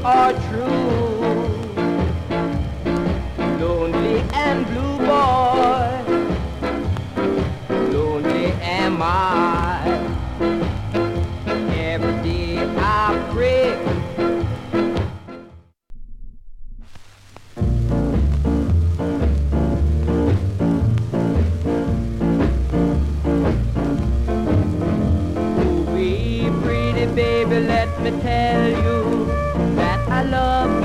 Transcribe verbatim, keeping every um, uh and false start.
are true. Lonely and blue, boy, lonely am I. Every day I pray. Ooh, pretty baby, let me tell you that I love you.